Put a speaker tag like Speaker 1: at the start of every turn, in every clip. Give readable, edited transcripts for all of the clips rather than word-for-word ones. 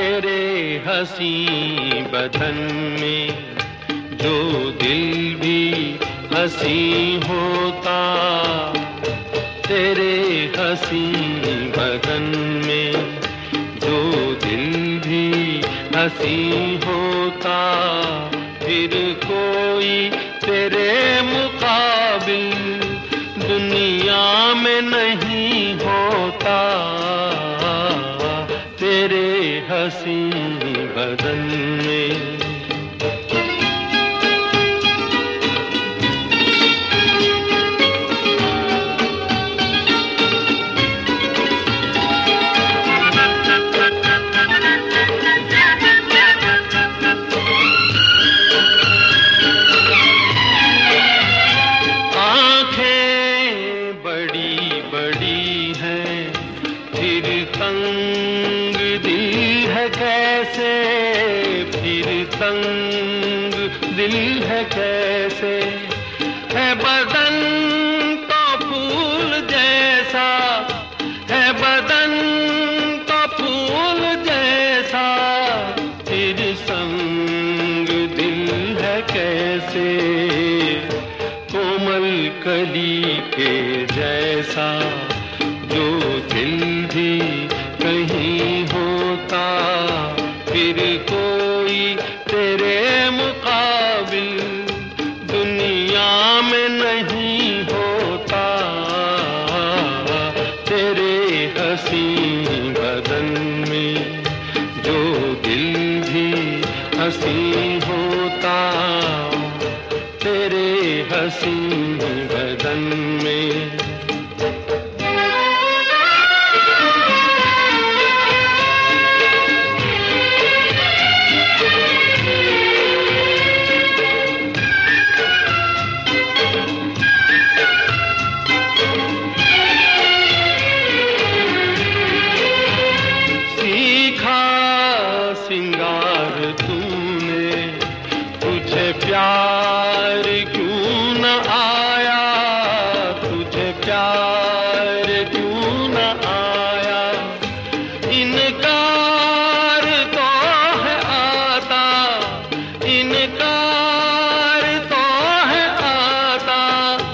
Speaker 1: तेरे हंसी बदन में जो दिल भी हंसी होता, तेरे हंसी बदन में जो दिल भी हंसी होता, फिर कोई तेरे मुकाबिल दुनिया में नहीं होता, तेरे हंसी बदन में। तंग दिल है कैसे, फिर तंग दिल है कैसे, है बदन तो फूल जैसा, है बदन तो फूल जैसा, फिर संग दिल है कैसे, कोमल कली के जैसा जो दिल भी कहीं होता, फिर कोई तेरे मुकाबिल दुनिया में नहीं होता, तेरे हंसी बदन में जो दिल भी हंसी होता, तेरे हंसी बदन में। सिंगार तूने तुझे प्यार क्यों न आया, तुझे प्यार क्यों न आया, इनकार तो है आता, इनकार तो है आता,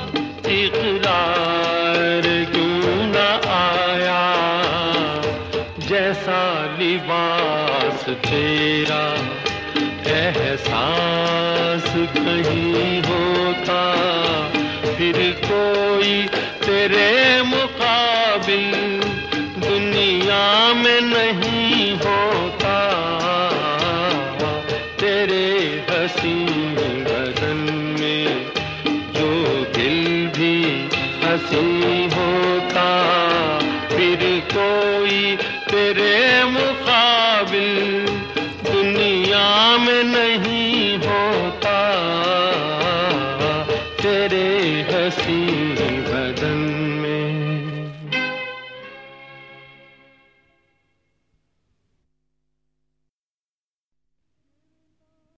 Speaker 1: इकरार क्यों न आया, जैसा लिबास तेरा एहसास कहीं होता, फिर कोई तेरे मुकाबिल दुनिया में नहीं होता, तेरे हंसी बदन में जो दिल भी हंसी होता, फिर कोई तेरे मुकाबिल दुनिया में नहीं होता, तेरे हंसी